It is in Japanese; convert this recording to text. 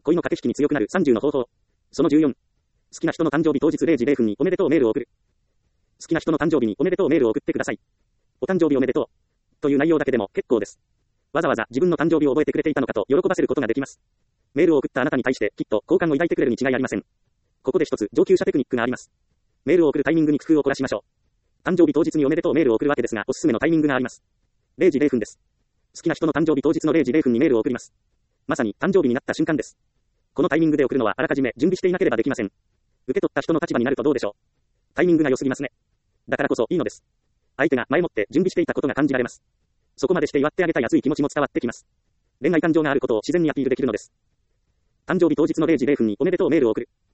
恋の駆け引きに強くなる30の方法。その14。好きな人の誕生日当日0時0分におめでとうメールを送る。好きな人の誕生日におめでとうメールを送ってください。お誕生日おめでとう。という内容だけでも結構です。わざわざ自分の誕生日を覚えてくれていたのかと喜ばせることができます。メールを送ったあなたに対してきっと好感を抱いてくれるに違いありません。ここで一つ上級者テクニックがあります。メールを送るタイミングに工夫を凝らしましょう。誕生日当日におめでとうメールを送るわけですが、おすすめのタイミングがあります。0時0分です。好きな人の誕生日当日の0時0分にメールを送ります。まさに誕生日になった瞬間です。このタイミングで送るのはあらかじめ準備していなければできません。受け取った人の立場になるとどうでしょう。タイミングが良すぎますね。だからこそいいのです。相手が前もって準備していたことが感じられます。そこまでして祝ってあげたい熱い気持ちも伝わってきます。恋愛感情があることを自然にアピールできるのです。誕生日当日の0時0分におめでとうメールを送る。